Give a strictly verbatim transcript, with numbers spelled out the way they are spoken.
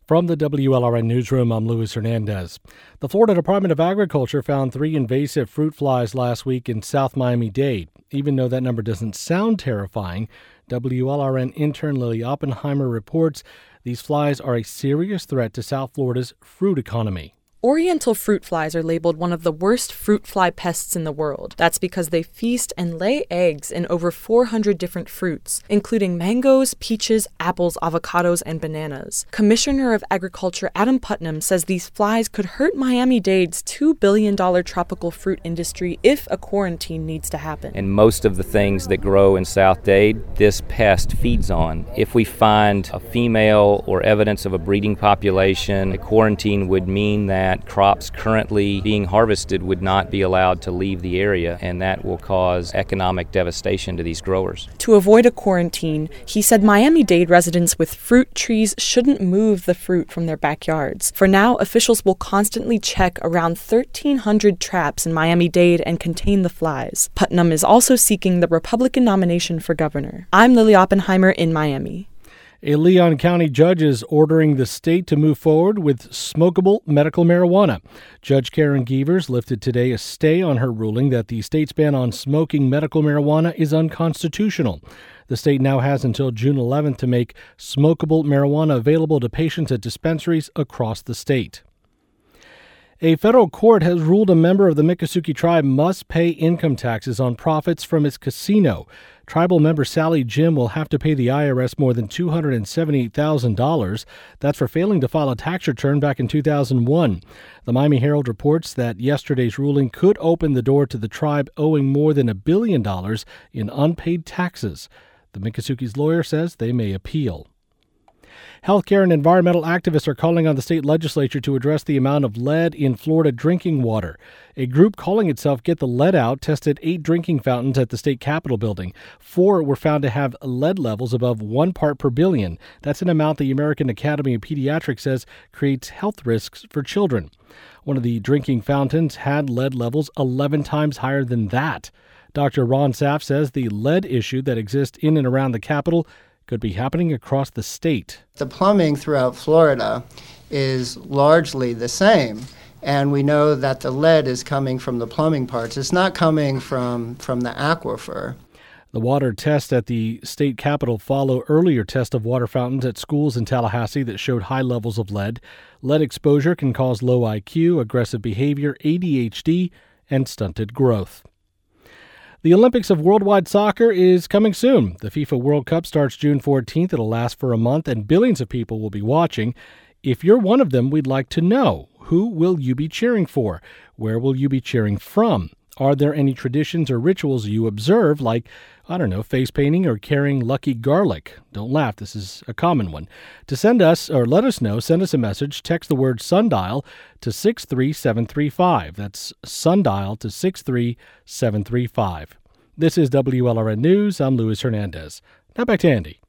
From the W L R N Newsroom, I'm Luis Hernandez. The Florida Department of Agriculture found three invasive fruit flies last week in South Miami-Dade. Even though that number doesn't sound terrifying, W L R N intern Lily Oppenheimer reports these flies are a serious threat to South Florida's fruit economy. Oriental fruit flies are labeled one of the worst fruit fly pests in the world. That's because they feast and lay eggs in over four hundred different fruits, including mangoes, peaches, apples, avocados, and bananas. Commissioner of Agriculture Adam Putnam says these flies could hurt Miami-Dade's two billion dollars tropical fruit industry if a quarantine needs to happen. And most of the things that grow in South Dade, this pest feeds on. If we find a female or evidence of a breeding population, a quarantine would mean that crops currently being harvested would not be allowed to leave the area, and that will cause economic devastation to these growers. To avoid a quarantine, he said Miami-Dade residents with fruit trees shouldn't move the fruit from their backyards. For now, officials will constantly check around thirteen hundred traps in Miami-Dade and contain the flies. Putnam is also seeking the Republican nomination for governor. I'm Lily Oppenheimer in Miami. A Leon County judge is ordering the state to move forward with smokable medical marijuana. Judge Karen Gievers lifted today a stay on her ruling that the state's ban on smoking medical marijuana is unconstitutional. The state now has until June eleventh to make smokable marijuana available to patients at dispensaries across the state. A federal court has ruled a member of the Miccosukee tribe must pay income taxes on profits from its casino. Tribal member Sally Jim will have to pay the I R S more than two hundred seventy-eight thousand dollars. That's for failing to file a tax return back in two thousand one. The Miami Herald reports that yesterday's ruling could open the door to the tribe owing more than a billion dollars in unpaid taxes. The Miccosukee's lawyer says they may appeal. Healthcare and environmental activists are calling on the state legislature to address the amount of lead in Florida drinking water. A group calling itself Get the Lead Out tested eight drinking fountains at the state capitol building. Four were found to have lead levels above one part per billion. That's an amount the American Academy of Pediatrics says creates health risks for children. One of the drinking fountains had lead levels eleven times higher than that. Doctor Ron Saff says the lead issue that exists in and around the Capitol could be happening across the state. The plumbing throughout Florida is largely the same, and we know that the lead is coming from the plumbing parts. It's not coming from, from the aquifer. The water tests at the state capitol follow earlier tests of water fountains at schools in Tallahassee that showed high levels of lead. Lead exposure can cause low I Q, aggressive behavior, A D H D, and stunted growth. The Olympics of Worldwide Soccer is coming soon. The FIFA World Cup starts June fourteenth. It'll last for a month, and billions of people will be watching. If you're one of them, we'd like to know, who will you be cheering for? Where will you be cheering from? Are there any traditions or rituals you observe, like, I don't know, face painting or carrying lucky garlic? Don't laugh, this is a common one. To send us, or let us know, send us a message, text the word Sundial to six three seven three five. That's Sundial to six three seven three five. This is W L R N News. I'm Luis Hernandez. Now back to Andy.